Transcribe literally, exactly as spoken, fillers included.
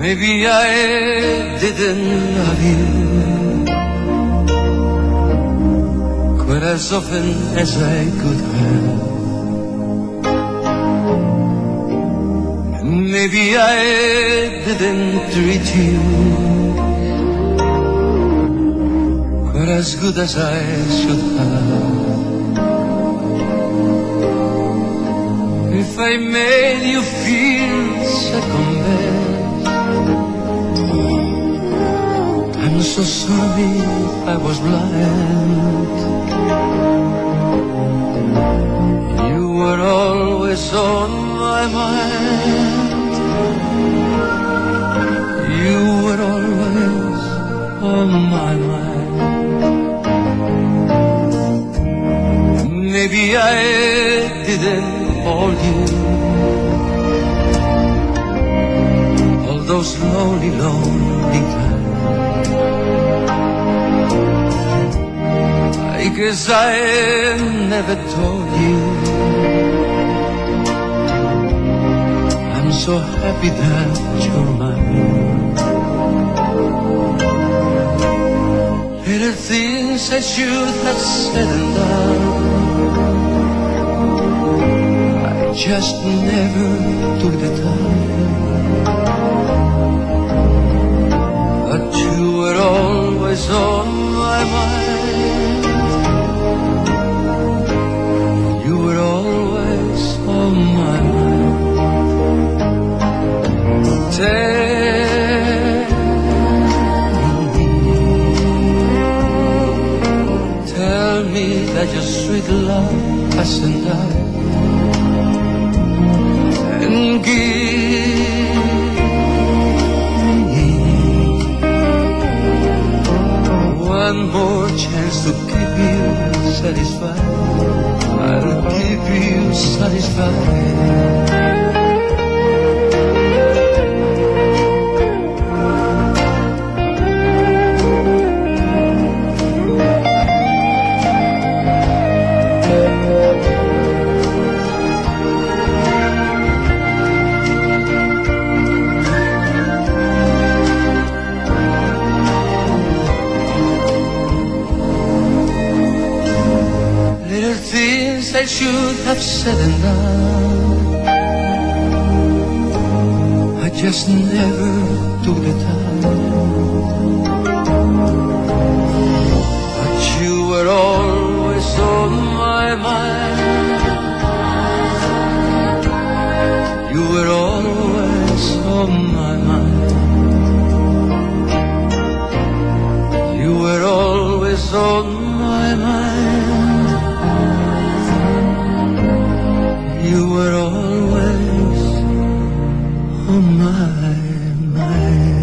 Maybe I didn't love you quite as often as I could have. And maybe I didn't treat you quite as good as I should have. If I made you feel second best, I'm so sorry I was blind. You were always on my mind. You were always on my mind. Maybe I didn't hold you all those lonely, lonely times. I guess I never told you I'm so happy that you're mine. Little things I should have said and done, just never took the time. But you were always on my mind. You were always on my mind. Tell me, tell me that your sweet love hasn't died. And give me one more chance to keep you satisfied. I'll keep you satisfied. I should have said and done, I just never took the time. But you were always on my mind. You were always on my mind. You were always on my mind. You were always on my mind.